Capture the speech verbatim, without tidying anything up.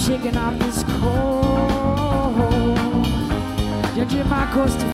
shaking off this cold. Judging my course to